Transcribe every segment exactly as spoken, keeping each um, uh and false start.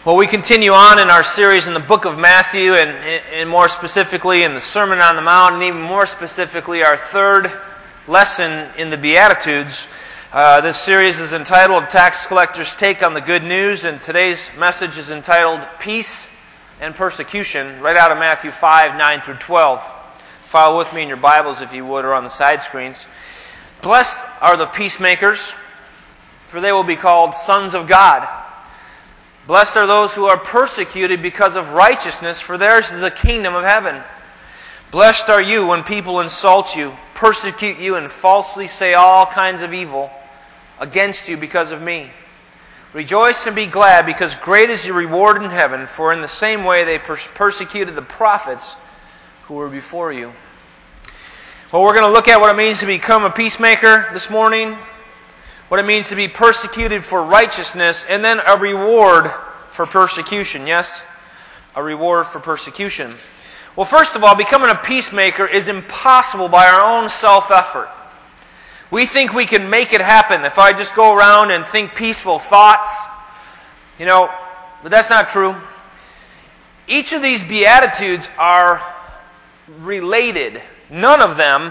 Well, we continue on in our series in the book of Matthew, and, and more specifically in the Sermon on the Mount, and even more specifically our third lesson in the Beatitudes. Uh, this series is entitled Tax Collector's Take on the Good News, and today's message is entitled Peace and Persecution, right out of Matthew five, nine through twelve. Follow with me in your Bibles, if you would, or on the side screens. Blessed are the peacemakers, for they will be called sons of God. Blessed are those who are persecuted because of righteousness, for theirs is the kingdom of heaven. Blessed are you when people insult you, persecute you, and falsely say all kinds of evil against you because of me. Rejoice and be glad, because great is your reward in heaven, for in the same way they pers- persecuted the prophets who were before you. Well, we're going to look at what it means to become a peacemaker this morning, what it means to be persecuted for righteousness, and then a reward for persecution. Yes, a reward for persecution. Well, first of all, becoming a peacemaker is impossible by our own self-effort. We think we can make it happen if I just go around and think peaceful thoughts. You know, but that's not true. Each of these Beatitudes are related. None of them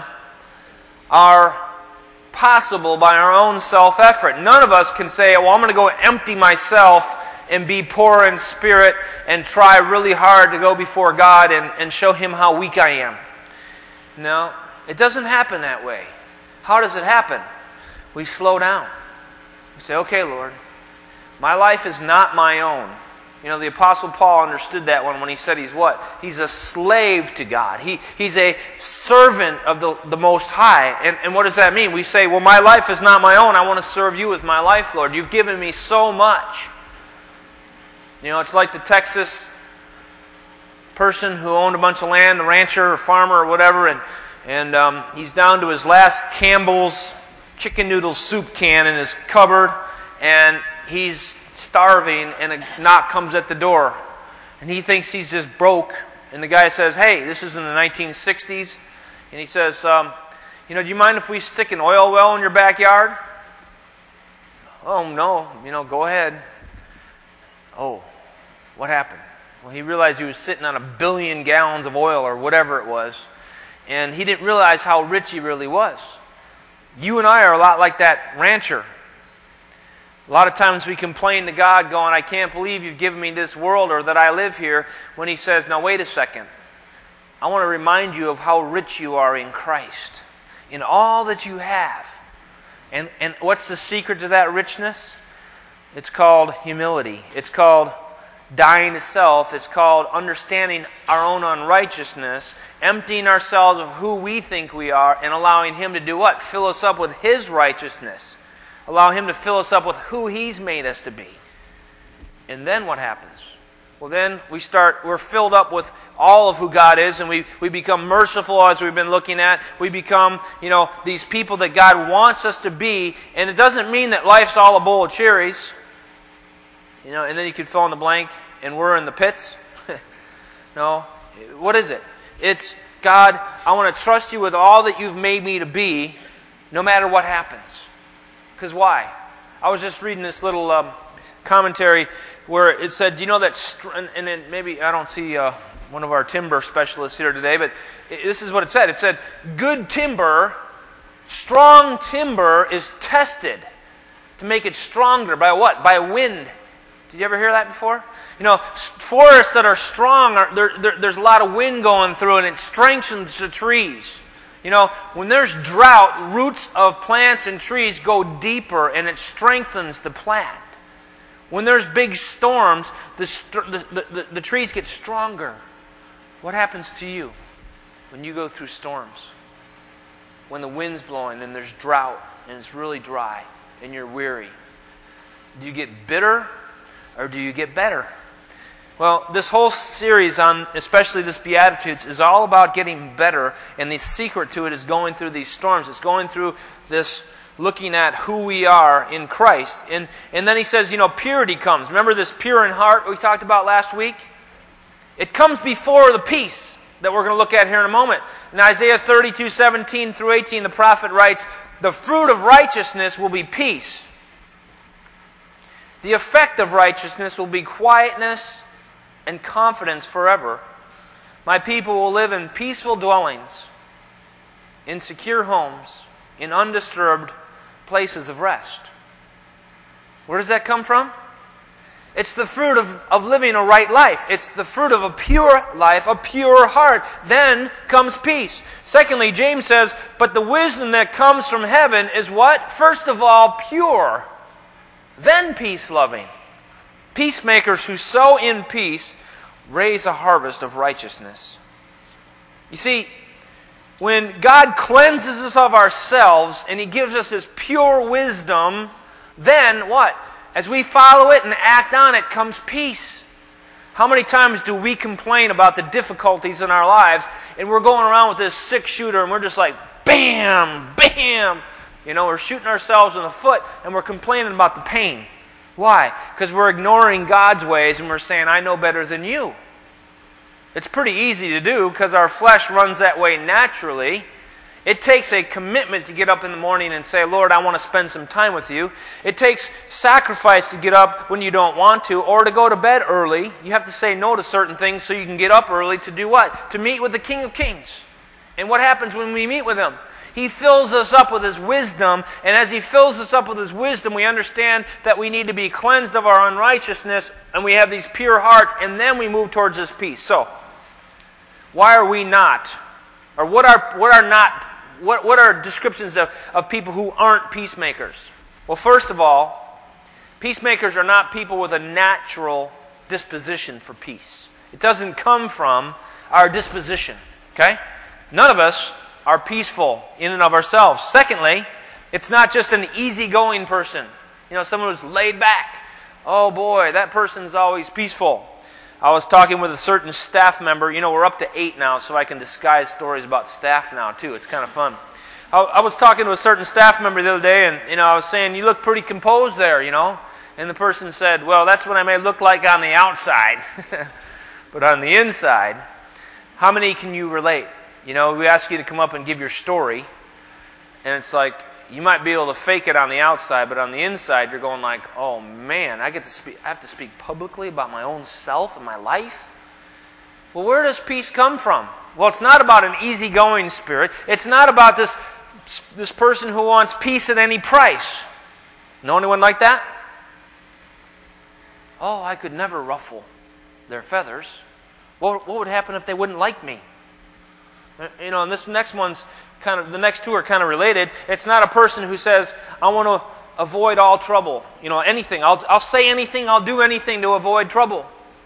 are possible by our own self-effort. None of us can say, well, I'm going to go empty myself and be poor in spirit and try really hard to go before God and, and show Him how weak I am. No, it doesn't happen that way. How does it happen? We slow down. We say, okay, Lord, my life is not my own. You know, the Apostle Paul understood that one when he said he's what? He's a slave to God. He, he's a servant of the, the Most High. And, and what does that mean? We say, well, my life is not my own. I want to serve you with my life, Lord. You've given me so much. You know, it's like the Texas person who owned a bunch of land, a rancher or farmer or whatever, and, and um, he's down to his last Campbell's chicken noodle soup can in his cupboard, and he's starving, and a knock comes at the door, and he thinks he's just broke, and the guy says, hey, this is in the nineteen sixties, and he says, um, you know, do you mind if we stick an oil well in your backyard? Oh, no, you know, go ahead. Oh, what happened? Well, he realized he was sitting on a billion gallons of oil or whatever it was, and he didn't realize how rich he really was. You and I are a lot like that rancher. A lot of times we complain to God going, I can't believe you've given me this world or that I live here, when He says, now wait a second. I want to remind you of how rich you are in Christ, in all that you have. And, and what's the secret to that richness? It's called humility. It's called dying to self. It's called understanding our own unrighteousness, emptying ourselves of who we think we are, and allowing Him to do what? Fill us up with His righteousness. Allow Him to fill us up with who He's made us to be. And then what happens? Well, then we start, we're filled up with all of who God is, and we, we become merciful, as we've been looking at. We become, you know, these people that God wants us to be. And it doesn't mean that life's all a bowl of cherries. You know, and then you could fill in the blank, and we're in the pits. No. What is it? It's, God, I want to trust you with all that you've made me to be, no matter what happens. Because why? I was just reading this little um, commentary where it said, do you know that, str- and, and then maybe I don't see uh, one of our timber specialists here today, but it, this is what it said. It said, good timber, strong timber is tested to make it stronger by what? By wind. Did you ever hear that before? You know, forests that are strong, are, there, there, there's a lot of wind going through, and it strengthens the trees. You know, when there's drought, roots of plants and trees go deeper, and it strengthens the plant. When there's big storms, the, st- the, the, the, the trees get stronger. What happens to you when you go through storms? When the wind's blowing and there's drought and it's really dry and you're weary. Do you get bitter or do you get better? Well, this whole series on, especially this Beatitudes, is all about getting better, and the secret to it is going through these storms. It's going through this, looking at who we are in Christ. And, and then he says, you know, purity comes. Remember this pure in heart we talked about last week? It comes before the peace that we're going to look at here in a moment. In Isaiah thirty-two, seventeen through eighteen, the prophet writes, the fruit of righteousness will be peace. The effect of righteousness will be quietness and confidence forever. My people will live in peaceful dwellings, in secure homes, in undisturbed places of rest. Where does that come from? It's the fruit of, of living a right life. It's the fruit of a pure life, a pure heart. Then comes peace. Secondly, James says, but the wisdom that comes from heaven is what? First of all, pure. Then peace-loving. Peacemakers who sow in peace raise a harvest of righteousness. You see, when God cleanses us of ourselves and He gives us His pure wisdom, then what? As we follow it and act on it comes peace. How many times do we complain about the difficulties in our lives and we're going around with this six-shooter and we're just like, bam, bam. You know, we're shooting ourselves in the foot and we're complaining about the pain. Why? Because we're ignoring God's ways and we're saying, I know better than you. It's pretty easy to do because our flesh runs that way naturally. It takes a commitment to get up in the morning and say, Lord, I want to spend some time with you. It takes sacrifice to get up when you don't want to, or to go to bed early. You have to say no to certain things so you can get up early to do what? To meet with the King of Kings. And what happens when we meet with Him? He fills us up with His wisdom, and as He fills us up with His wisdom, we understand that we need to be cleansed of our unrighteousness, and we have these pure hearts, and then we move towards His peace. So, why are we not, or what are what are not, what what are descriptions of, of people who aren't peacemakers? Well, first of all, peacemakers are not people with a natural disposition for peace. It doesn't come from our disposition, okay? None of us are peaceful in and of ourselves. Secondly, it's not just an easygoing person. You know, someone who's laid back. Oh boy, that person's always peaceful. I was talking with a certain staff member. You know, we're up to eight now, so I can disguise stories about staff now, too. It's kind of fun. I, I was talking to a certain staff member the other day, and, you know, I was saying, you look pretty composed there, you know. And the person said, well, that's what I may look like on the outside. But on the inside, how many can you relate? You know, we ask you to come up and give your story, and it's like, you might be able to fake it on the outside, but on the inside, you're going like, oh man, I get to speak, I have to speak publicly about my own self and my life? Well, where does peace come from? Well, it's not about an easygoing spirit. It's not about this, this person who wants peace at any price. Know anyone like that? Oh, I could never ruffle their feathers. What, what would happen if they wouldn't like me? You know, and this next one's kind of, the next two are kind of related. It's not a person who says, I want to avoid all trouble. You know, anything. I'll, I'll say anything, I'll do anything to avoid trouble.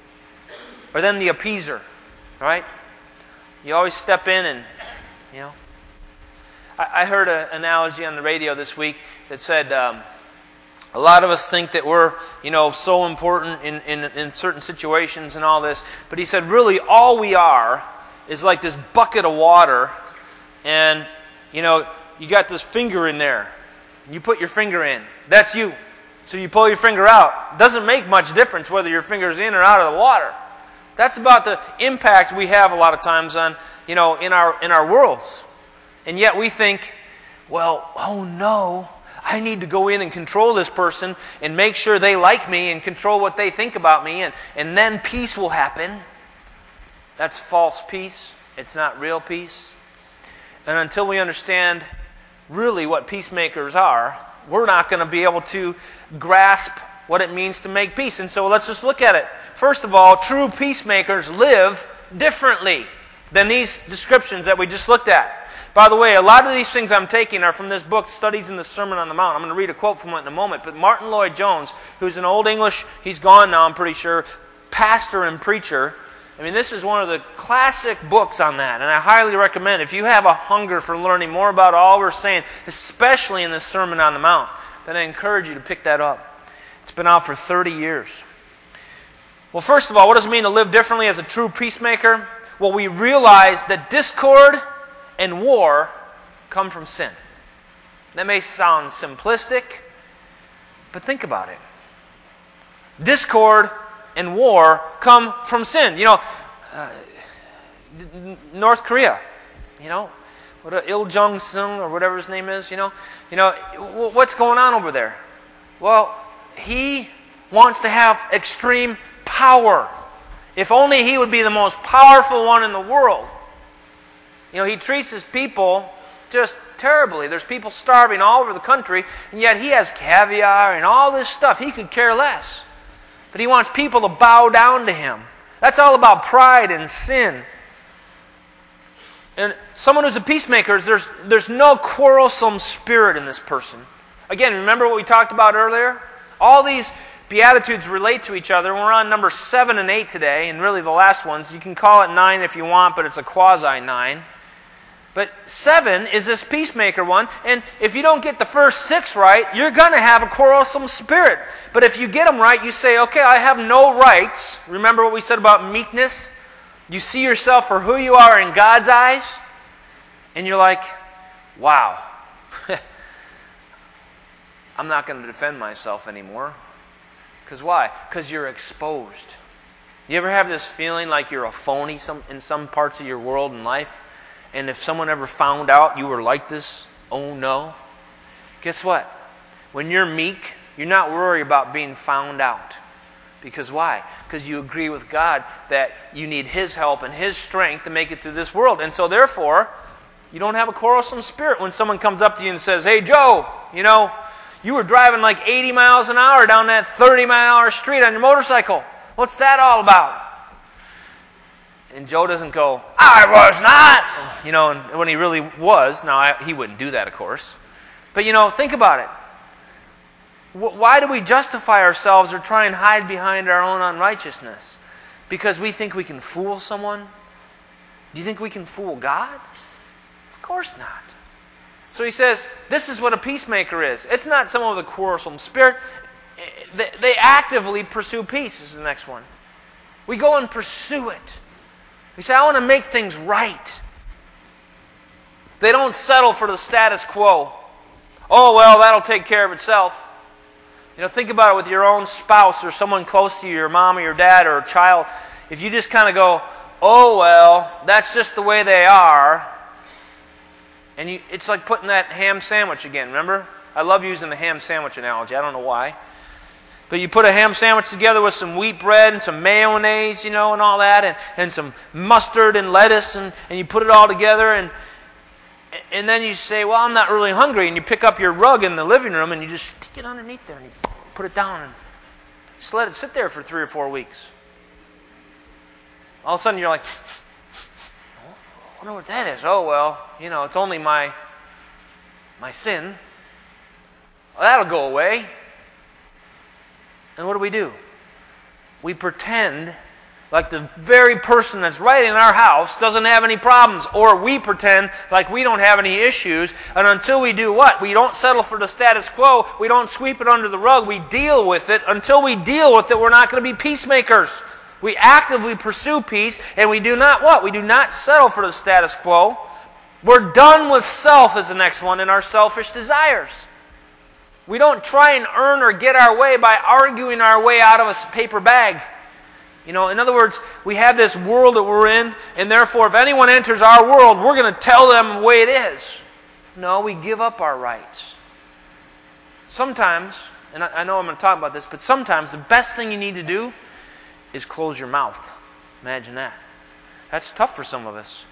Or then the appeaser, right? You always step in and, you know. I, I heard an analogy on the radio this week that said, um, a lot of us think that we're, you know, so important in, in, in certain situations and all this. But he said, really, all we are is like this bucket of water, and, you know, you got this finger in there. You put your finger in. That's you. So you pull your finger out. Doesn't make much difference whether your finger's in or out of the water. That's about the impact we have a lot of times on, you know, in our in our worlds. And yet we think, well, oh no, I need to go in and control this person and make sure they like me and control what they think about me, and, and then peace will happen. That's false peace. It's not real peace. And until we understand really what peacemakers are, we're not going to be able to grasp what it means to make peace. And so let's just look at it. First of all, true peacemakers live differently than these descriptions that we just looked at. By the way, a lot of these things I'm taking are from this book, Studies in the Sermon on the Mount. I'm going to read a quote from it in a moment. But Martin Lloyd-Jones, who's an old English, he's gone now, I'm pretty sure, pastor and preacher. I mean, this is one of the classic books on that, and I highly recommend, if you have a hunger for learning more about all we're saying, especially in the Sermon on the Mount, then I encourage you to pick that up. It's been out for thirty years. Well, first of all, what does it mean to live differently as a true peacemaker? Well, we realize that discord and war come from sin. That may sound simplistic, but think about it. Discord and war come from sin. You know, uh, North Korea, you know, what uh, Il Jong-sung or whatever his name is, you know, you know, what's going on over there? Well, he wants to have extreme power. If only he would be the most powerful one in the world. You know, he treats his people just terribly. There's people starving all over the country, and yet he has caviar and all this stuff. He could care less. But he wants people to bow down to him. That's all about pride and sin. And someone who's a peacemaker, there's, there's no quarrelsome spirit in this person. Again, remember what we talked about earlier? All these Beatitudes relate to each other. We're on number seven and eight today, and really the last ones. You can call it nine if you want, but it's a quasi-nine. But seven is this peacemaker one, and if you don't get the first six right, you're going to have a quarrelsome spirit. But if you get them right, you say, okay, I have no rights. Remember what we said about meekness? You see yourself for who you are in God's eyes, and you're like, wow, I'm not going to defend myself anymore. Because why? Because you're exposed. You ever have this feeling like you're a phony some, in some parts of your world and life? And if someone ever found out you were like this, oh no. Guess what? When you're meek, you're not worried about being found out. Because why? Because you agree with God that you need His help and His strength to make it through this world. And so therefore, you don't have a quarrelsome spirit when someone comes up to you and says, hey Joe, you know, you were driving like eighty miles an hour down that thirty mile an hour street on your motorcycle. What's that all about? And Joe doesn't go, I was not. You know, and when he really was. Now, I, he wouldn't do that, of course. But, you know, think about it. Why do we justify ourselves or try and hide behind our own unrighteousness? Because we think we can fool someone? Do you think we can fool God? Of course not. So he says, this is what a peacemaker is. It's not someone with a quarrelsome spirit. They actively pursue peace, is the next one. We go and pursue it. We say, I want to make things right. They don't settle for the status quo. Oh, well, that'll take care of itself. You know, think about it with your own spouse or someone close to you, your mom or your dad or a child. If you just kind of go, oh, well, that's just the way they are. And you, it's like putting that ham sandwich again, remember? I love using the ham sandwich analogy. I don't know why. But you put a ham sandwich together with some wheat bread and some mayonnaise, you know, and all that, and, and some mustard and lettuce, and, and you put it all together, and and then you say, well, I'm not really hungry, and you pick up your rug in the living room, and you just stick it underneath there, and you put it down, and just let it sit there for three or four weeks. All of a sudden, you're like, I wonder what that is. Oh, well, you know, it's only my, my sin. Well, that'll go away. And what do we do? We pretend like the very person that's right in our house doesn't have any problems. Or we pretend like we don't have any issues. And until we do what? We don't settle for the status quo. We don't sweep it under the rug. We deal with it. Until we deal with it, we're not going to be peacemakers. We actively pursue peace. And we do not what? We do not settle for the status quo. We're done with self is the next one in our selfish desires. We don't try and earn or get our way by arguing our way out of a paper bag. You know, in other words, we have this world that we're in, and therefore if anyone enters our world, we're going to tell them the way it is. No, we give up our rights. Sometimes, and I know I'm going to talk about this, but sometimes the best thing you need to do is close your mouth. Imagine that. That's tough for some of us.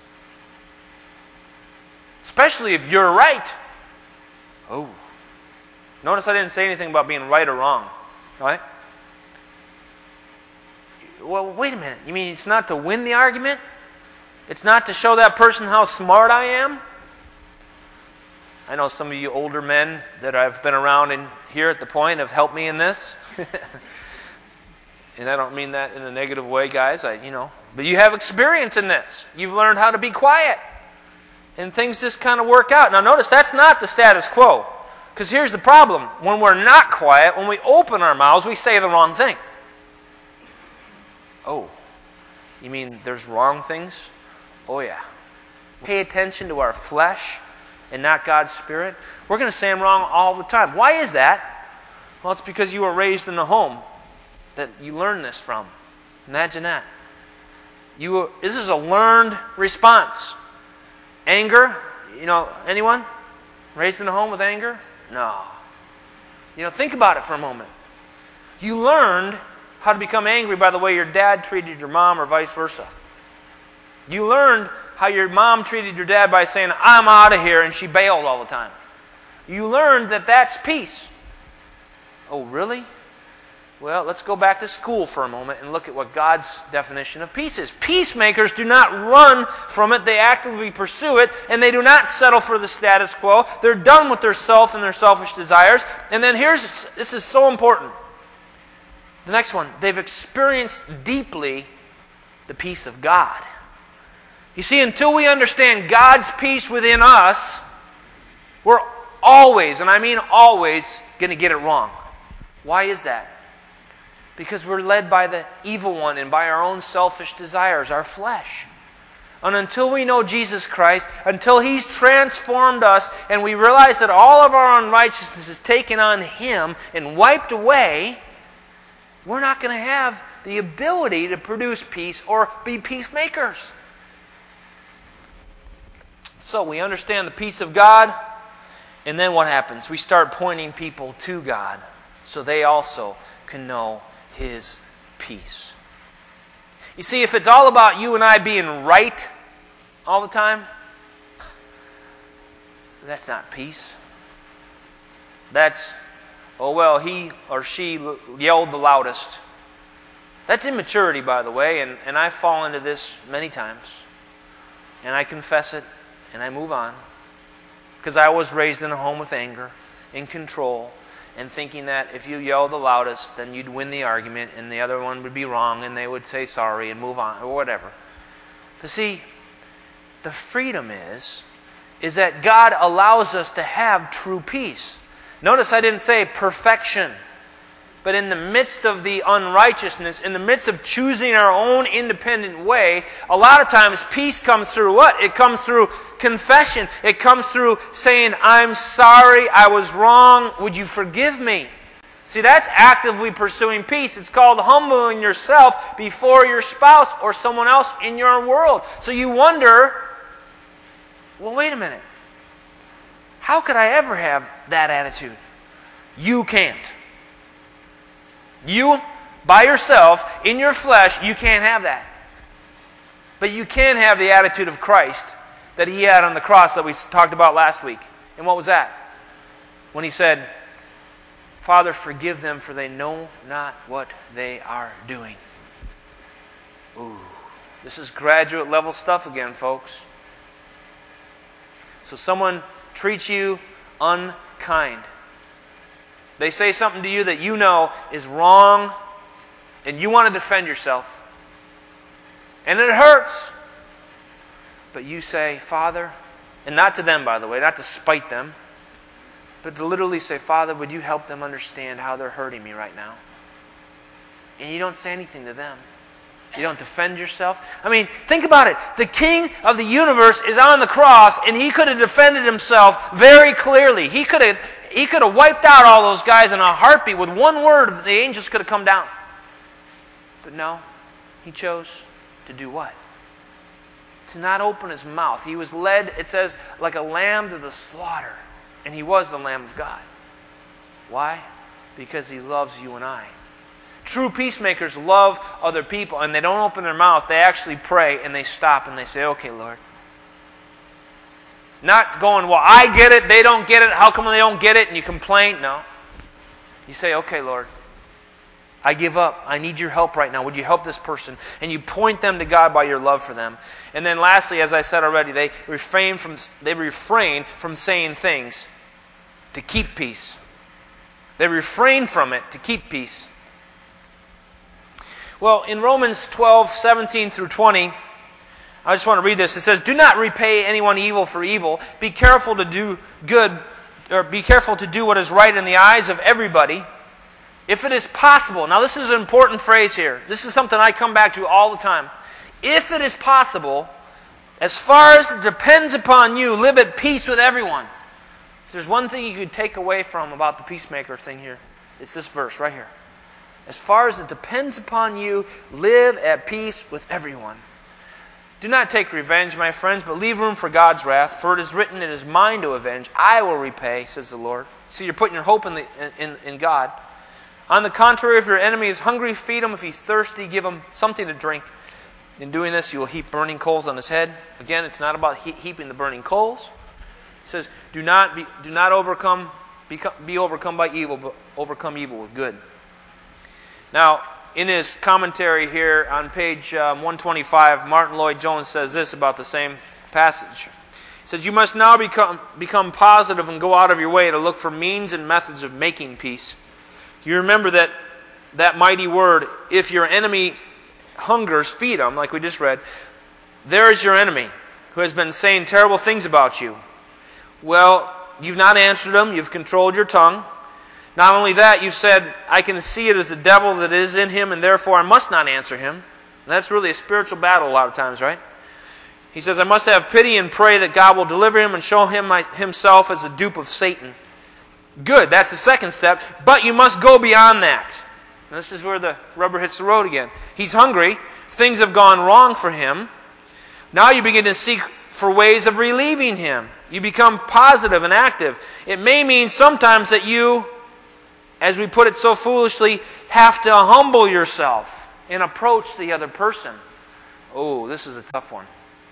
Especially if you're right. Oh. Notice I didn't say anything about being right or wrong. Right? Well, wait a minute. You mean it's not to win the argument? It's not to show that person how smart I am? I know some of you older men that I've been around in here at the point have helped me in this. And I don't mean that in a negative way, guys. I, you know, but you have experience in this. You've learned how to be quiet. And things just kind of work out. Now notice, that's not the status quo. Because here's the problem. When we're not quiet, when we open our mouths, we say the wrong thing. Oh, you mean there's wrong things? Oh yeah. Pay attention to our flesh and not God's Spirit. We're going to say them wrong all the time. Why is that? Well, it's because you were raised in a home that you learned this from. Imagine that. You were, this is a learned response. Anger, you know, anyone? Raised in a home with anger? No. You know, think about it for a moment. You learned how to become angry by the way your dad treated your mom or vice versa. You learned how your mom treated your dad by saying, I'm out of here, and she bailed all the time. You learned that that's peace. Oh, really? Well, let's go back to school for a moment and look at what God's definition of peace is. Peacemakers do not run from it. They actively pursue it, and they do not settle for the status quo. They're done with their self and their selfish desires. And then here's, this is so important. The next one, they've experienced deeply the peace of God. You see, until we understand God's peace within us, we're always, and I mean always, going to get it wrong. Why is that? Because we're led by the evil one and by our own selfish desires, our flesh. And until we know Jesus Christ, until He's transformed us, and we realize that all of our unrighteousness is taken on Him and wiped away, we're not going to have the ability to produce peace or be peacemakers. So we understand the peace of God, and then what happens? We start pointing people to God so they also can know His peace. You see, if it's all about you and I being right all the time, that's not peace. That's, oh well, he or she yelled the loudest. That's immaturity, by the way, and, and I fall into this many times. And I confess it, and I move on. Because I was raised in a home with anger, in control, and thinking that if you yell the loudest, then you'd win the argument, and the other one would be wrong, and they would say sorry and move on, or whatever. But see, the freedom is, is that God allows us to have true peace. Notice I didn't say perfection. But in the midst of the unrighteousness, in the midst of choosing our own independent way, a lot of times peace comes through what? It comes through confession. It comes through saying, I'm sorry, I was wrong, would you forgive me? See, that's actively pursuing peace. It's called humbling yourself before your spouse or someone else in your world. So you wonder, well, wait a minute. How could I ever have that attitude? You can't. You, by yourself, in your flesh, you can't have that. But you can have the attitude of Christ that He had on the cross that we talked about last week. And what was that? When He said, Father, forgive them, for they know not what they are doing. Ooh, this is graduate level stuff again, folks. So someone treats you unkind. They say something to you that you know is wrong, and you want to defend yourself. And it hurts. But you say, Father, and not to them, by the way, not to spite them, but to literally say, Father, would you help them understand how they're hurting me right now? And you don't say anything to them. You don't defend yourself. I mean, think about it. The King of the universe is on the cross, and He could have defended Himself very clearly. He could have He could have wiped out all those guys in a heartbeat with one word. The angels could have come down. But no, He chose to do what? To not open His mouth. He was led, it says, like a lamb to the slaughter. And He was the Lamb of God. Why? Because He loves you and I. True peacemakers love other people, and they don't open their mouth. They actually pray, and they stop, and they say, okay, Lord. Not going, well, I get it, they don't get it, how come they don't get it, and you complain. No. You say, okay, Lord, I give up. I need your help right now. Would you help this person? And you point them to God by your love for them. And then lastly, as I said already, they refrain from, they refrain from saying things to keep peace. They refrain from it to keep peace. Well, in Romans twelve, seventeen through twenty, I just want to read this. It says, do not repay anyone evil for evil. Be careful to do good, or be careful to do what is right in the eyes of everybody. If it is possible. Now this is an important phrase here. This is something I come back to all the time. If it is possible, as far as it depends upon you, live at peace with everyone. If there's one thing you could take away from about the peacemaker thing here, it's this verse right here. As far as it depends upon you, live at peace with everyone. Do not take revenge, my friends, but leave room for God's wrath. For it is written, it is mine to avenge. I will repay, says the Lord. See, you're putting your hope in, the, in, in God. On the contrary, if your enemy is hungry, feed him. If he's thirsty, give him something to drink. In doing this, you will heap burning coals on his head. Again, it's not about he- heaping the burning coals. It says, do not be, do not overcome, become, be overcome by evil, but overcome evil with good. Now, in his commentary here on page um, one twenty-five, Martin Lloyd-Jones says this about the same passage. He says, you must now become, become positive and go out of your way to look for means and methods of making peace. You remember that, that mighty word, if your enemy hungers, feed him, like we just read. There is your enemy who has been saying terrible things about you. Well, you've not answered him. You've controlled your tongue. Not only that, you've said, I can see it as the devil that is in him, and therefore I must not answer him. And that's really a spiritual battle a lot of times, right? He says, I must have pity and pray that God will deliver him and show him my, himself as a dupe of Satan. Good, that's the second step. But you must go beyond that. And this is where the rubber hits the road again. He's hungry. Things have gone wrong for him. Now you begin to seek for ways of relieving him. You become positive and active. It may mean sometimes that you, as we put it so foolishly, have to humble yourself and approach the other person. Oh, this is a tough one.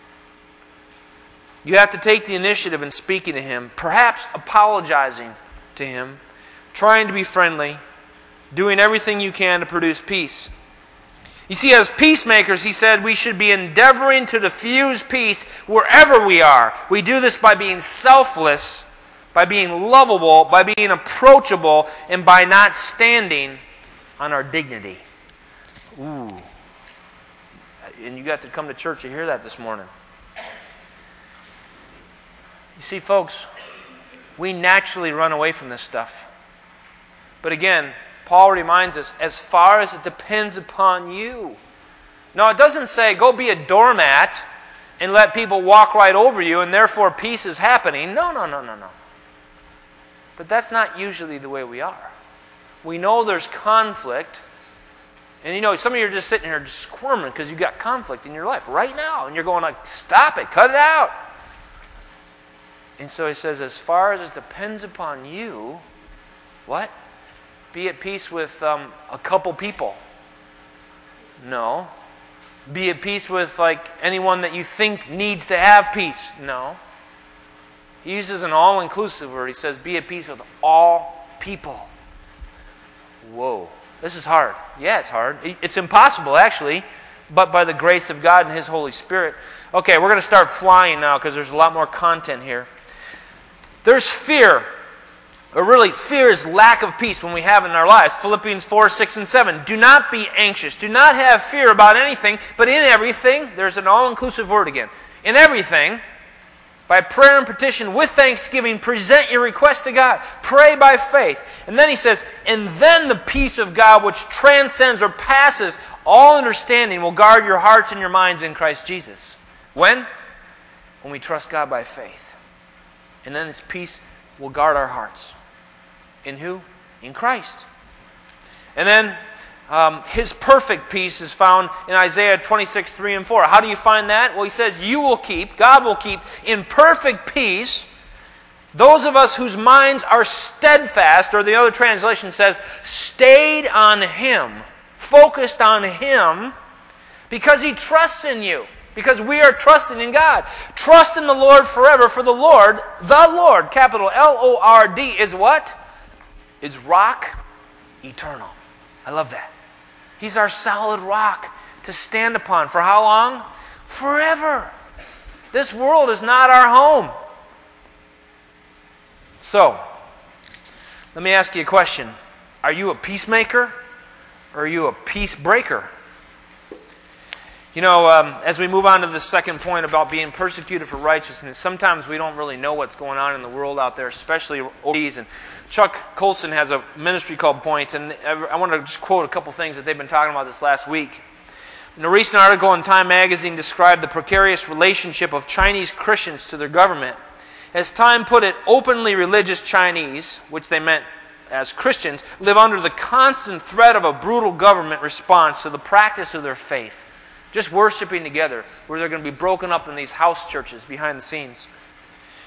You have to take the initiative in speaking to him, perhaps apologizing to him, trying to be friendly, doing everything you can to produce peace. You see, as peacemakers, he said, we should be endeavoring to diffuse peace wherever we are. We do this by being selfless, by being lovable, by being approachable, and by not standing on our dignity. Ooh. And you got to come to church to hear that this morning. You see, folks, we naturally run away from this stuff. But again, Paul reminds us, as far as it depends upon you. No, it doesn't say, go be a doormat and let people walk right over you and therefore peace is happening. No, no, no, no, no. But that's not usually the way we are. We know there's conflict. And you know, some of you are just sitting here just squirming because you've got conflict in your life right now. And you're going like, stop it, cut it out. And so he says, as far as it depends upon you, what? Be at peace with um, a couple people. No. Be at peace with like anyone that you think needs to have peace. No. He uses an all-inclusive word. He says, be at peace with all people. Whoa. This is hard. Yeah, it's hard. It's impossible, actually, but by the grace of God and His Holy Spirit. Okay, we're going to start flying now because there's a lot more content here. There's fear. Or really, fear is lack of peace when we have it in our lives. Philippians four, six, and seven. Do not be anxious. Do not have fear about anything, but in everything, there's an all-inclusive word again. In everything, by prayer and petition with thanksgiving, present your request to God. Pray by faith. And then he says, and then the peace of God, which transcends or passes all understanding, will guard your hearts and your minds in Christ Jesus. When? When we trust God by faith. And then His peace will guard our hearts. In who? In Christ. And then um, His perfect peace is found in Isaiah twenty-six, three and four. How do you find that? Well, He says, you will keep, God will keep in perfect peace those of us whose minds are steadfast, or the other translation says, stayed on Him, focused on Him, because He trusts in you. Because we are trusting in God. Trust in the Lord forever, for the Lord, the Lord, capital L O R D, is what? Is rock eternal. I love that. He's our solid rock to stand upon. For how long? Forever. This world is not our home. So, let me ask you a question. Are you a peacemaker or are you a peace breaker? You know, um, as we move on to the second point about being persecuted for righteousness, sometimes we don't really know what's going on in the world out there, especially overseas. And Chuck Colson has a ministry called Point, and I want to just quote a couple things that they've been talking about this last week. In a recent article in Time magazine described the precarious relationship of Chinese Christians to their government. As Time put it, openly religious Chinese, which they meant as Christians, live under the constant threat of a brutal government response to the practice of their faith. Just worshiping together, where they're going to be broken up in these house churches behind the scenes.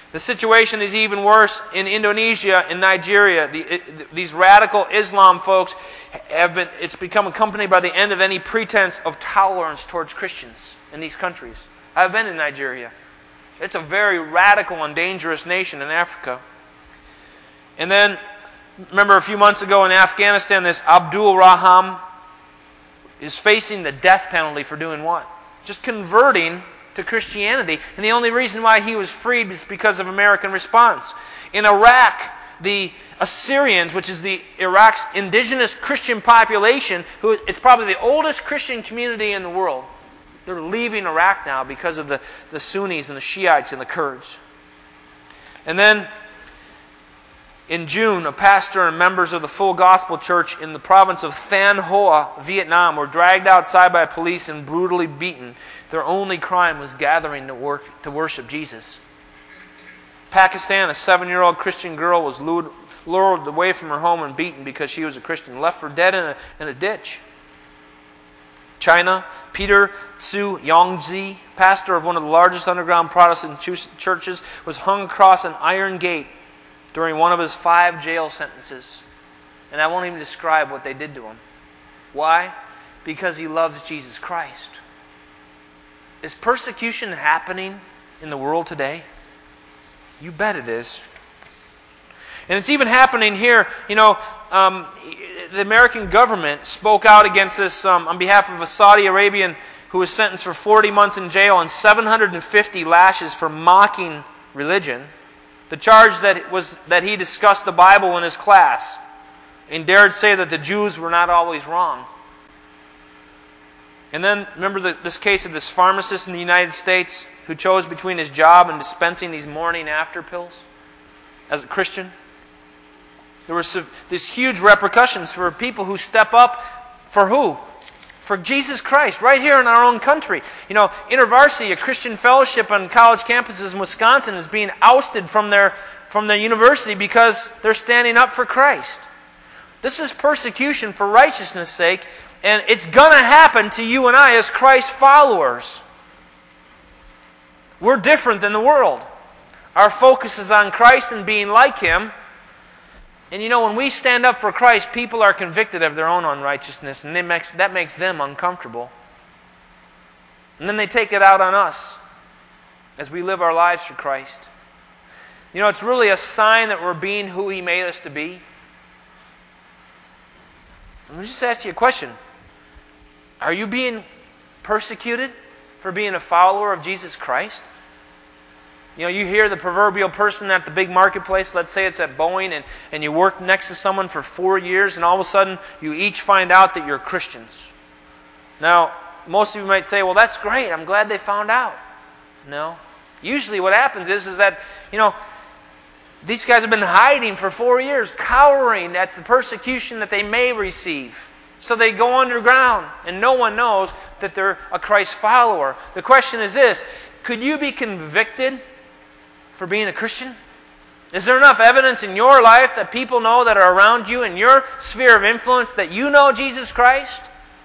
The situation is even worse in Indonesia and Nigeria. The, it, these radical Islam folks have been, it's become accompanied by the end of any pretense of tolerance towards Christians in these countries. I've been in Nigeria. It's a very radical and dangerous nation in Africa. And then, remember a few months ago in Afghanistan, this Abdul Raham is facing the death penalty for doing what? Just converting to Christianity. And the only reason why he was freed is because of American response. In Iraq, the Assyrians, which is the Iraq's indigenous Christian population, who it's probably the oldest Christian community in the world, they're leaving Iraq now because of the, the Sunnis and the Shiites and the Kurds. And then in June, a pastor and members of the Full Gospel Church in the province of Thanh Hoa, Vietnam, were dragged outside by police and brutally beaten. Their only crime was gathering to work to worship Jesus. Pakistan, a seven-year-old Christian girl was lured, lured away from her home and beaten because she was a Christian, left for dead in a, in a ditch. China, Peter Tzu Yongzi, pastor of one of the largest underground Protestant churches, was hung across an iron gate during one of his five jail sentences. And I won't even describe what they did to him. Why? Because he loves Jesus Christ. Is persecution happening in the world today? You bet it is. And it's even happening here. You know, um, the American government spoke out against this um, on behalf of a Saudi Arabian who was sentenced for forty months in jail and seven hundred fifty lashes for mocking religion. The charge that was that he discussed the Bible in his class and dared say that the Jews were not always wrong. And then, remember the, this case of this pharmacist in the United States who chose between his job and dispensing these morning after pills as a Christian? There were some, these huge repercussions for people who step up for who? For Jesus Christ, right here in our own country. You know, InterVarsity, a Christian fellowship on college campuses in Wisconsin, is being ousted from their, from their university because they're standing up for Christ. This is persecution for righteousness' sake, and it's going to happen to you and I as Christ followers. We're different than the world. Our focus is on Christ and being like Him. And you know, when we stand up for Christ, people are convicted of their own unrighteousness, and they makes, that makes them uncomfortable. And then they take it out on us as we live our lives for Christ. You know, it's really a sign that we're being who He made us to be. Let me just ask you a question. Are you being persecuted for being a follower of Jesus Christ? You know, you hear the proverbial person at the big marketplace, let's say it's at Boeing, and, and you work next to someone for four years, and all of a sudden you each find out that you're Christians. Now, most of you might say, well, that's great, I'm glad they found out. No. Usually what happens is, is that, you know, these guys have been hiding for four years, cowering at the persecution that they may receive. So they go underground, and no one knows that they're a Christ follower. The question is this: could you be convicted for being a Christian? Is there enough evidence in your life that people know that are around you in your sphere of influence that you know Jesus Christ?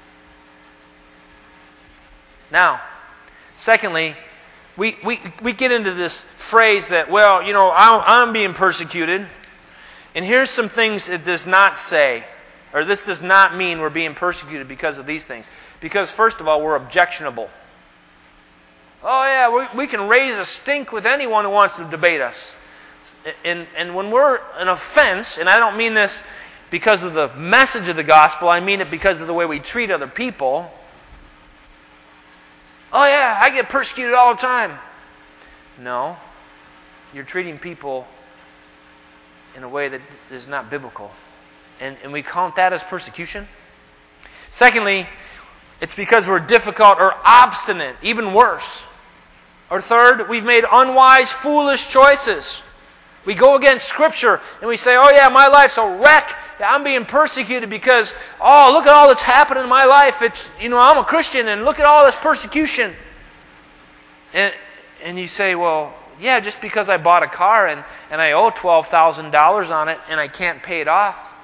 Now, secondly, we, we, we get into this phrase that, well, you know, I'm, I'm being persecuted. And here's some things it does not say, or this does not mean we're being persecuted because of these things. Because, first of all, we're objectionable. Oh yeah, we, we can raise a stink with anyone who wants to debate us. And, and when we're an offense, and I don't mean this because of the message of the gospel, I mean it because of the way we treat other people. Oh yeah, I get persecuted all the time. No, you're treating people in a way that is not biblical. And, and we count that as persecution. Secondly, it's because we're difficult or obstinate, even worse. Or third, we've made unwise, foolish choices. We go against Scripture and we say, oh yeah, my life's a wreck. I'm being persecuted because, oh, look at all that's happened in my life. It's, you know, I'm a Christian and look at all this persecution. And, and you say, well, yeah, just because I bought a car and, and I owe twelve thousand dollars on it and I can't pay it off,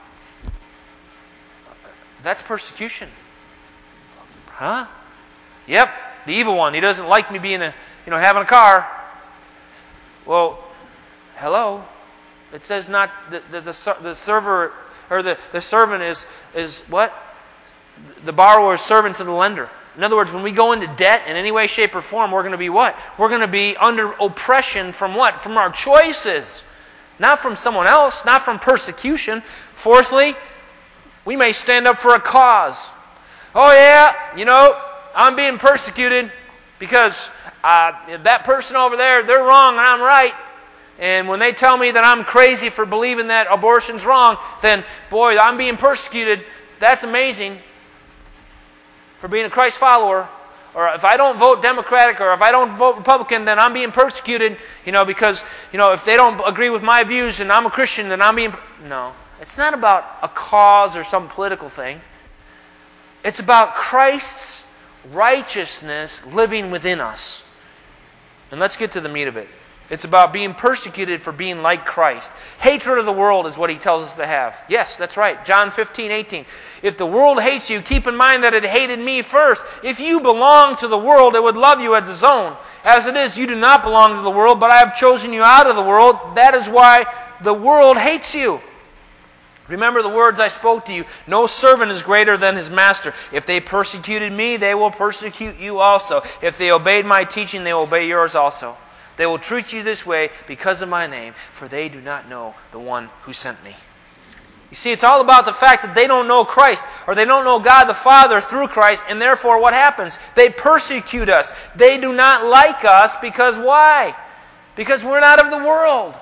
that's persecution. Huh? Yep, the evil one. He doesn't like me being a, you know, having a car. Well, Hello? It says not the, the, the, the server or the, the servant is, is what? The borrower is servant to the lender. In other words, when we go into debt in any way, shape, or form, we're going to be what? We're going to be under oppression from what? From our choices. Not from someone else, not from persecution. Fourthly, we may stand up for a cause. Oh yeah, you know, I'm being persecuted because uh, that person over there, they're wrong and I'm right. And when they tell me that I'm crazy for believing that abortion's wrong, then, boy, I'm being persecuted. That's amazing for being a Christ follower. Or if I don't vote Democratic or if I don't vote Republican, then I'm being persecuted, you know, because, you know, if they don't agree with my views and I'm a Christian, then I'm being... No. It's not about a cause or some political thing. It's about Christ's righteousness living within us. And let's get to the meat of it. It's about being persecuted for being like Christ. Hatred of the world is what he tells us to have. Yes, that's right. John fifteen, eighteen. If the world hates you, keep in mind that it hated me first. If you belong to the world, it would love you as its own. As it is, you do not belong to the world, but I have chosen you out of the world. That is why the world hates you. Remember the words I spoke to you. No servant is greater than his master. If they persecuted me, they will persecute you also. If they obeyed my teaching, they will obey yours also. They will treat you this way because of my name, for they do not know the one who sent me. You see, it's all about the fact that they don't know Christ, or they don't know God the Father through Christ, and therefore what happens? They persecute us. They do not like us because why? Because we're not of the world.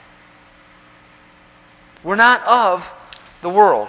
We're not of the world.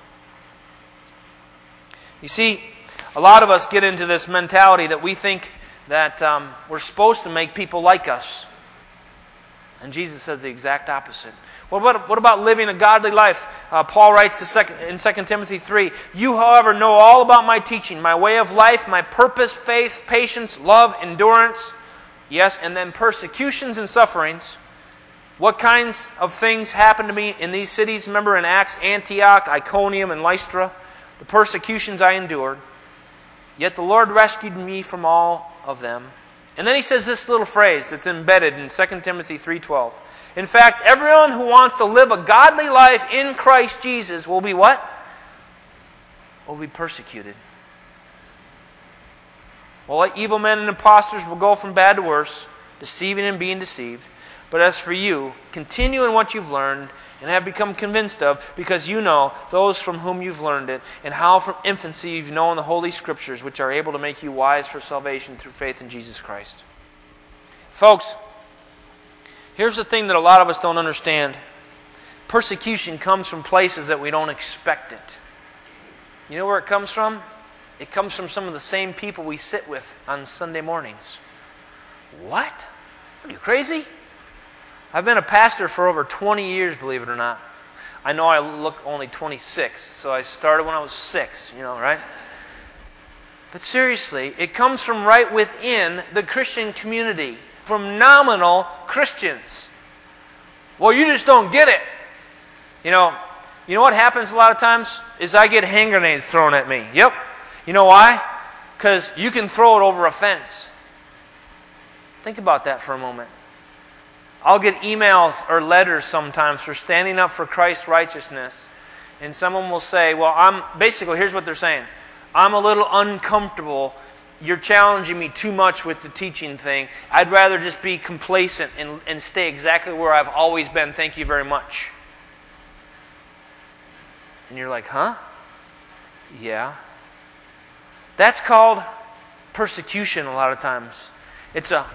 You see, a lot of us get into this mentality that we think that um, we're supposed to make people like us. And Jesus says the exact opposite. What about, what about living a godly life? Uh, Paul writes to second, in Second Timothy three, you, however, know all about my teaching, my way of life, my purpose, faith, patience, love, endurance, yes, and then persecutions and sufferings. What kinds of things happened to me in these cities? Remember in Acts, Antioch, Iconium, and Lystra, the persecutions I endured. Yet the Lord rescued me from all of them. And then he says this little phrase that's embedded in Second Timothy three twelve. In fact, everyone who wants to live a godly life in Christ Jesus will be what? Will be persecuted. Well, evil men and impostors will go from bad to worse, deceiving and being deceived. But as for you, continue in what you've learned and have become convinced of, because you know those from whom you've learned it, and how from infancy you've known the Holy Scriptures, which are able to make you wise for salvation through faith in Jesus Christ. Folks, here's the thing that a lot of us don't understand. Persecution comes from places that we don't expect it. You know where it comes from? It comes from some of the same people we sit with on Sunday mornings. What? Are you crazy? I've been a pastor for over twenty years, believe it or not. I know I look only twenty-six, so I started when I was six, you know, right? But seriously, it comes from right within the Christian community, from nominal Christians. Well, you just don't get it. You know, you know what happens a lot of times? Is I get hand grenades thrown at me. Yep. You know why? Because you can throw it over a fence. Think about that for a moment. I'll get emails or letters sometimes for standing up for Christ's righteousness. And someone will say, well, I'm basically, here's what they're saying. I'm a little uncomfortable. You're challenging me too much with the teaching thing. I'd rather just be complacent and, and stay exactly where I've always been. Thank you very much. And you're like, huh? Yeah. That's called persecution a lot of times. It's a...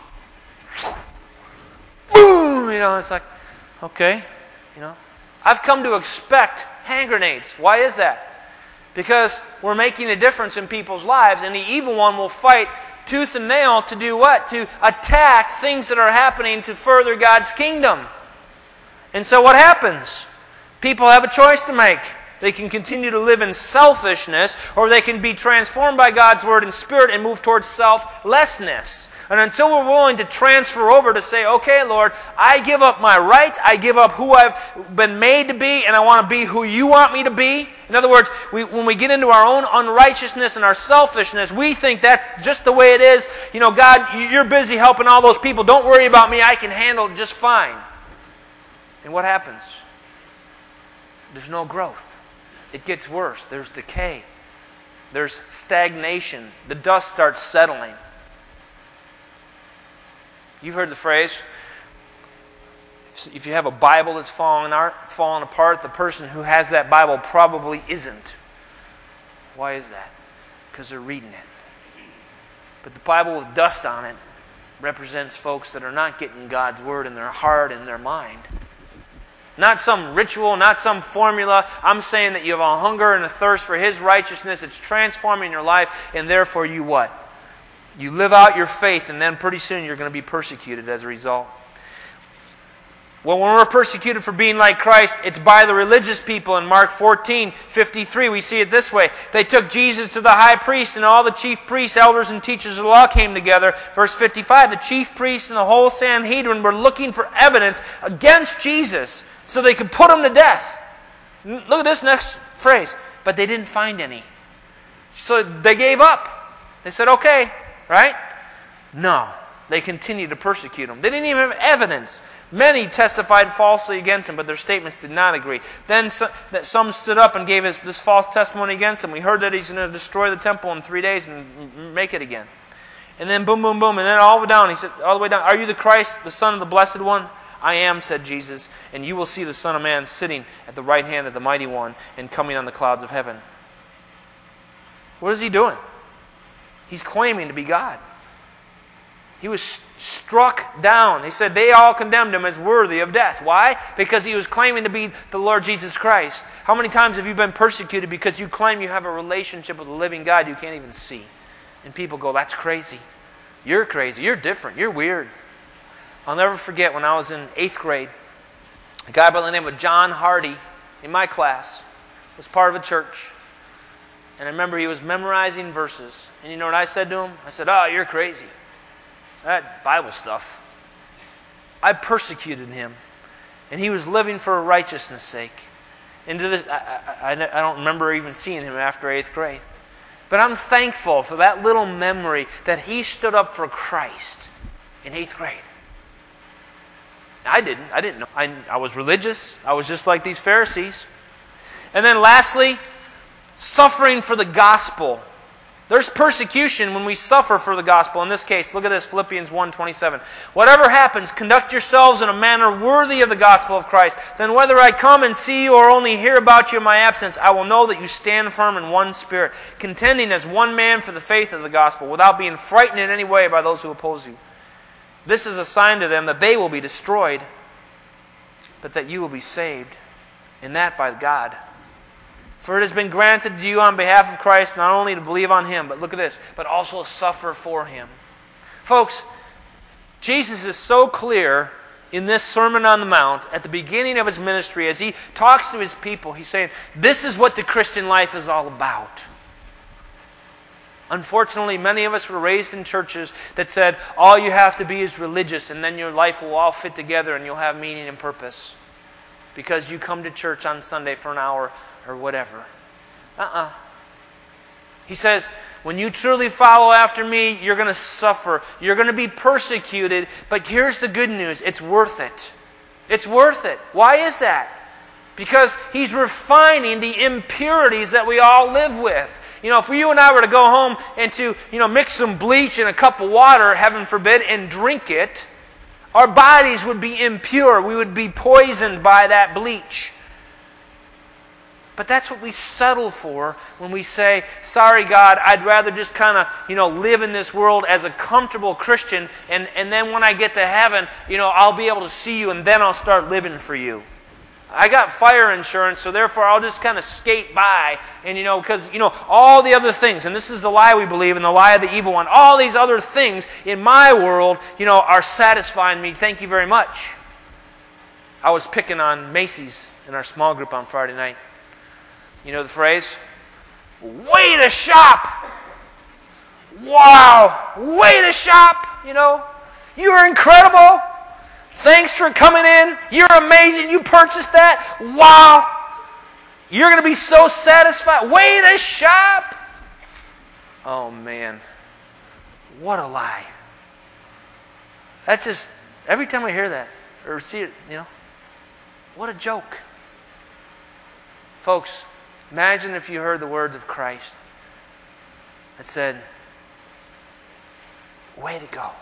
boom! You know, it's like, okay, you know. I've come to expect hand grenades. Why is that? Because we're making a difference in people's lives, and the evil one will fight tooth and nail to do what? To attack things that are happening to further God's kingdom. And so what happens? People have a choice to make. They can continue to live in selfishness, or they can be transformed by God's Word and Spirit and move towards selflessness. And until we're willing to transfer over to say, okay, Lord, I give up my right, I give up who I've been made to be, and I want to be who you want me to be. In other words, we, when we get into our own unrighteousness and our selfishness, we think that's just the way it is. You know, God, you're busy helping all those people. Don't worry about me. I can handle it just fine. And what happens? There's no growth. It gets worse. There's decay. There's stagnation. The dust starts settling. You've heard the phrase, if you have a Bible that's falling falling apart, the person who has that Bible probably isn't. Why is that? Because they're reading it. But the Bible with dust on it represents folks that are not getting God's Word in their heart and their mind. Not some ritual, not some formula. I'm saying that you have a hunger and a thirst for His righteousness. It's transforming your life, and therefore you what? You live out your faith, and then pretty soon you're going to be persecuted as a result. Well, when we're persecuted for being like Christ, it's by the religious people. In Mark fourteen fifty-three, we see it this way. They took Jesus to the high priest, and all the chief priests, elders, and teachers of the law came together. Verse fifty-five, the chief priests and the whole Sanhedrin were looking for evidence against Jesus so they could put Him to death. Look at this next phrase. But they didn't find any. So they gave up. They said, okay, right? No. They continued to persecute Him. They didn't even have evidence. Many testified falsely against Him, but their statements did not agree. Then some, that some stood up and gave his, this false testimony against Him. We heard that He's going to destroy the temple in three days and make it again. And then boom, boom, boom. And then all the way down, He said, all the way down, are you the Christ, the Son of the Blessed One? I am, said Jesus, and you will see the Son of Man sitting at the right hand of the Mighty One and coming on the clouds of heaven. What is He doing? He's claiming to be God. He was struck down. He said they all condemned Him as worthy of death. Why? Because He was claiming to be the Lord Jesus Christ. How many times have you been persecuted because you claim you have a relationship with the living God you can't even see? And people go, that's crazy. You're crazy. You're different. You're weird. I'll never forget when I was in eighth grade, a guy by the name of John Hardy in my class was part of a church. And I remember he was memorizing verses. And you know what I said to him? I said, oh, you're crazy. That Bible stuff. I persecuted him. And he was living for righteousness' sake. And to this, I, I, I don't remember even seeing him after eighth grade. But I'm thankful for that little memory that he stood up for Christ in eighth grade. I didn't. I didn't know. I, I was religious. I was just like these Pharisees. And then lastly, suffering for the gospel. There's persecution when we suffer for the gospel. In this case, look at this, Philippians one twenty-seven. Whatever happens, conduct yourselves in a manner worthy of the gospel of Christ. Then whether I come and see you or only hear about you in my absence, I will know that you stand firm in one spirit, contending as one man for the faith of the gospel, without being frightened in any way by those who oppose you. This is a sign to them that they will be destroyed, but that you will be saved, and that by God. For it has been granted to you on behalf of Christ not only to believe on Him, but look at this, but also suffer for Him. Folks, Jesus is so clear in this Sermon on the Mount at the beginning of His ministry as He talks to His people. He's saying, this is what the Christian life is all about. Unfortunately, many of us were raised in churches that said, all you have to be is religious and then your life will all fit together and you'll have meaning and purpose. Because you come to church on Sunday for an hour or whatever. Uh-uh. He says, when you truly follow after me, you're going to suffer. You're going to be persecuted. But here's the good news. It's worth it. It's worth it. Why is that? Because He's refining the impurities that we all live with. You know, if you and I were to go home and to, you know, mix some bleach in a cup of water, heaven forbid, and drink it, our bodies would be impure. We would be poisoned by that bleach. But that's what we settle for when we say, sorry, God, I'd rather just kind of, you know, live in this world as a comfortable Christian, and, and then when I get to heaven, you know, I'll be able to see you, and then I'll start living for you. I got fire insurance, so therefore I'll just kind of skate by. And, you know, because, you know, all the other things, and this is the lie we believe and the lie of the evil one, all these other things in my world, you know, are satisfying me. Thank you very much. I was picking on Macy's in our small group on Friday night. You know the phrase? Way to shop! Wow! Way to shop! You know? You are incredible! Thanks for coming in. You're amazing. You purchased that. Wow. You're going to be so satisfied. Way to shop. Oh, man. What a lie. That's just, every time I hear that or see it, you know, What a joke. Folks, imagine if you heard the words of Christ that said, way to go.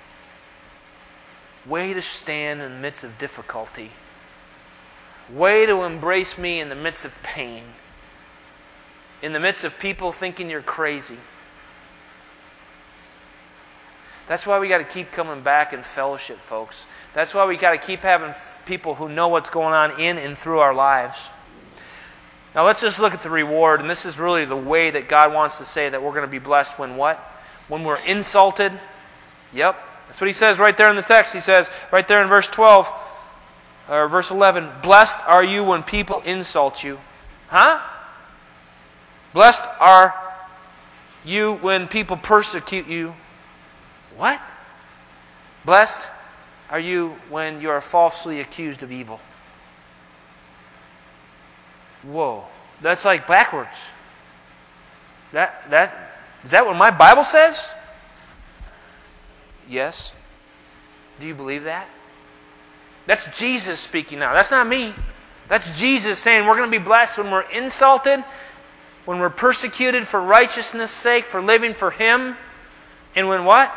Way to stand in the midst of difficulty. Way to embrace me in the midst of pain. In the midst of people thinking you're crazy. That's why we got to keep coming back in fellowship, folks. That's why we got to keep having people who know what's going on in and through our lives. Now let's just look at the reward, and this is really the way that God wants to say that we're going to be blessed when what? When we're insulted. Yep, that's what He says right there in the text. He says right there in verse twelve, or verse eleven, blessed are you when people insult you. Huh? Blessed are you when people persecute you. What? Blessed are you when you are falsely accused of evil. Whoa, that's like backwards. That that is that what my Bible says? Yes. Do you believe that? That's Jesus speaking now. That's not me. That's Jesus saying we're going to be blessed when we're insulted, when we're persecuted for righteousness' sake, for living for Him, and when what?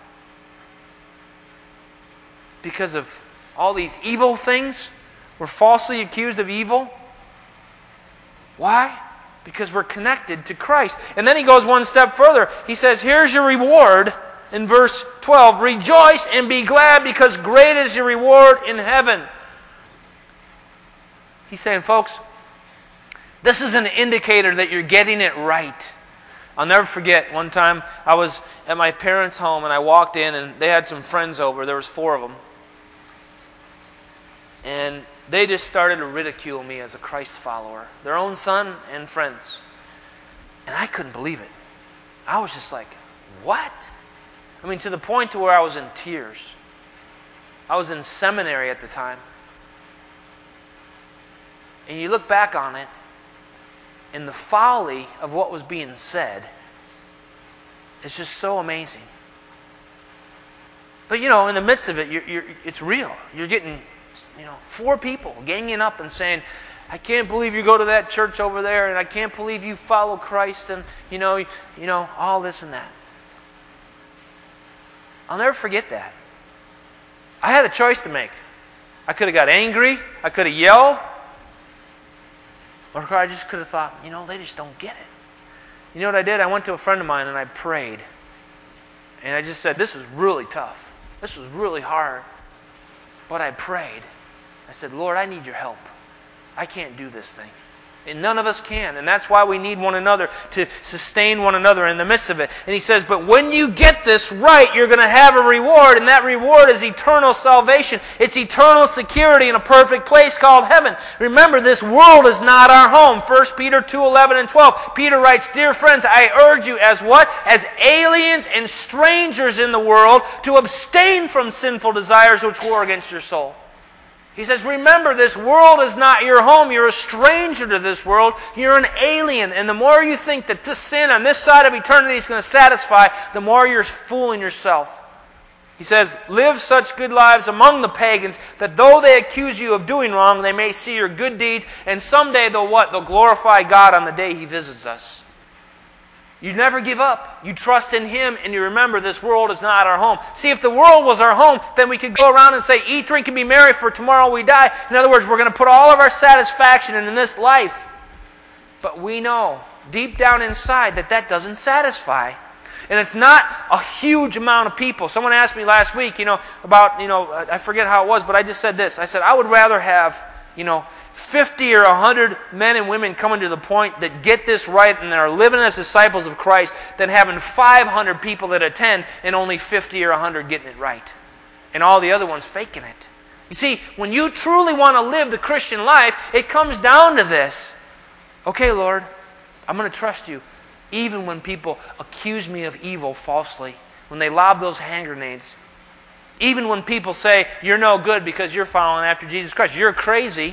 Because of all these evil things, we're falsely accused of evil. Why? Because we're connected to Christ. And then he goes one step further. He says, here's your reward in verse twelve. Rejoice and be glad because great is your reward in heaven. He's saying, folks, this is an indicator that you're getting it right. I'll never forget one time I was at my parents' home and I walked in and they had some friends over. There was four of them. And they just started to ridicule me as a Christ follower. Their own son and friends. And I couldn't believe it. I was just like, what? I mean, to the point to where I was in tears. I was in seminary at the time. And you look back on it, and the folly of what was being said is just so amazing. But you know, in the midst of it, you're, you're, it's real. You're getting, you know, four people ganging up and saying, I can't believe you go to that church over there, and I can't believe you follow Christ, and you know, you know, all this and that. I'll never forget that. I had a choice to make. I could have got angry. I could have yelled. Or I just could have thought, you know, they just don't get it. You know what I did? I went to a friend of mine and I prayed. And I just said, this was really tough. This was really hard. But I prayed. I said, Lord, I need your help. I can't do this thing. And none of us can. And that's why we need one another to sustain one another in the midst of it. And he says, but when you get this right, you're going to have a reward. And that reward is eternal salvation. It's eternal security in a perfect place called heaven. Remember, this world is not our home. First Peter two, eleven and twelve. Peter writes, dear friends, I urge you as what? As aliens and strangers in the world to abstain from sinful desires which war against your soul. He says, remember, this world is not your home. You're a stranger to this world. You're an alien. And the more you think that this sin on this side of eternity is going to satisfy, the more you're fooling yourself. He says, live such good lives among the pagans that though they accuse you of doing wrong, they may see your good deeds. And someday they'll what? They'll glorify God on the day He visits us. You never give up. You trust in Him and you remember this world is not our home. See, if the world was our home, then we could go around and say, eat, drink, and be merry, for tomorrow we die. In other words, we're going to put all of our satisfaction in this life. But we know deep down inside that that doesn't satisfy. And it's not a huge amount of people. Someone asked me last week, you know, about, you know, I forget how it was, but I just said this. I said, I would rather have, you know, fifty or one hundred men and women coming to the point that get this right and that are living as disciples of Christ than having five hundred people that attend and only fifty or one hundred getting it right. And all the other ones faking it. You see, when you truly want to live the Christian life, it comes down to this. Okay, Lord, I'm going to trust you. Even when people accuse me of evil falsely, when they lob those hand grenades, even when people say, you're no good because you're following after Jesus Christ, you're crazy.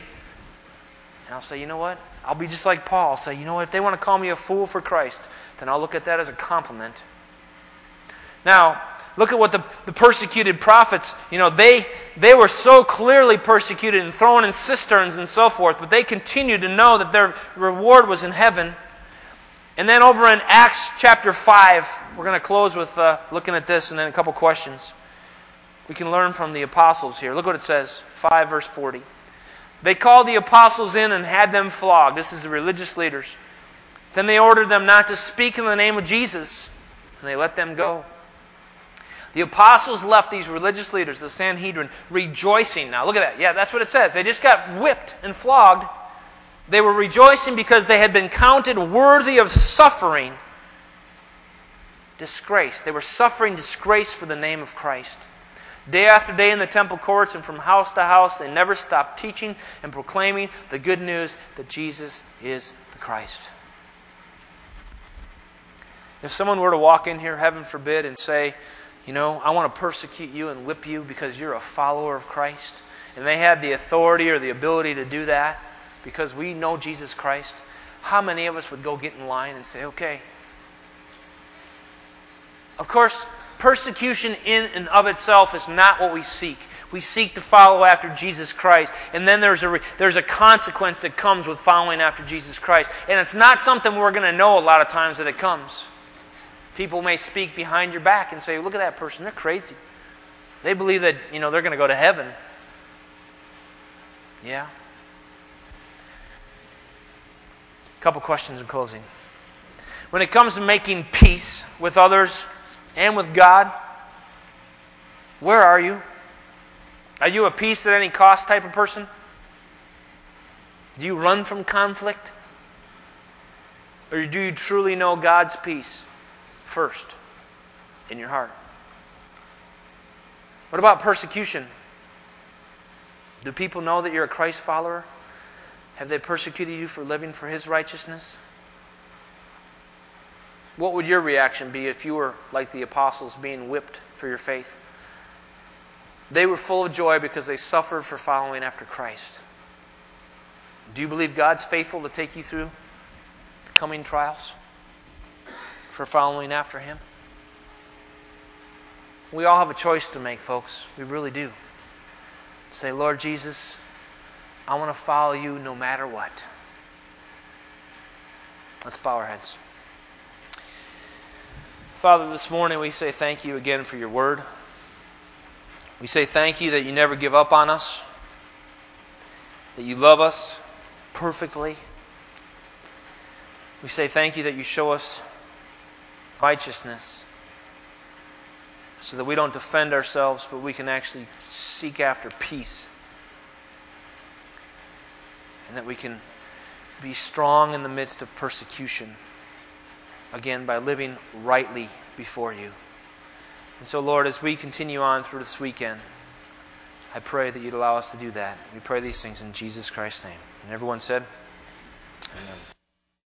And I'll say, you know what? I'll be just like Paul. I'll say, you know what? If they want to call me a fool for Christ, then I'll look at that as a compliment. Now, Look at what the, the persecuted prophets, you know, they, they were so clearly persecuted and thrown in cisterns and so forth, but they continued to know that their reward was in heaven. And then over in Acts chapter five, we're going to close with uh, looking at this and then a couple questions. We can learn from the apostles here. Look what it says, five verse forty. They called the apostles in and had them flogged. This is the religious leaders. Then they ordered them not to speak in the name of Jesus, and they let them go. The apostles left these religious leaders, the Sanhedrin, rejoicing. Now look at that. Yeah, that's what it says. They just got whipped and flogged. They were rejoicing because they had been counted worthy of suffering disgrace. They were suffering disgrace for the name of Christ. Day after day in the temple courts and from house to house, they never stopped teaching and proclaiming the good news that Jesus is the Christ. If someone were to walk in here, heaven forbid, and say, you know, I want to persecute you and whip you because you're a follower of Christ, and they had the authority or the ability to do that because we know Jesus Christ, how many of us would go get in line and say, okay? Of course, persecution in and of itself is not what we seek. We seek to follow after Jesus Christ. And then there's a, there's a consequence that comes with following after Jesus Christ. And it's not something we're going to know a lot of times that it comes. People may speak behind your back and say, look at that person, they're crazy. They believe that, you know, they're going to go to heaven. Yeah. A couple questions in closing. When it comes to making peace with others and with God, where are you? Are you a peace at any cost type of person? Do you run from conflict? Or do you truly know God's peace first in your heart? What about persecution? Do people know that you're a Christ follower? Have they persecuted you for living for His righteousness? What would your reaction be if you were like the apostles being whipped for your faith? They were full of joy because they suffered for following after Christ. Do you believe God's faithful to take you through the coming trials for following after Him? We all have a choice to make, folks. We really do. Say, Lord Jesus, I want to follow you no matter what. Let's bow our heads. Father, this morning we say thank you again for your word. We say thank you that you never give up on us, that you love us perfectly. We say thank you that you show us righteousness so that we don't defend ourselves, but we can actually seek after peace. And that we can be strong in the midst of persecution, again, by living rightly before you. And so, Lord, as we continue on through this weekend, I pray that you'd allow us to do that. We pray these things in Jesus Christ's name. And everyone said, amen.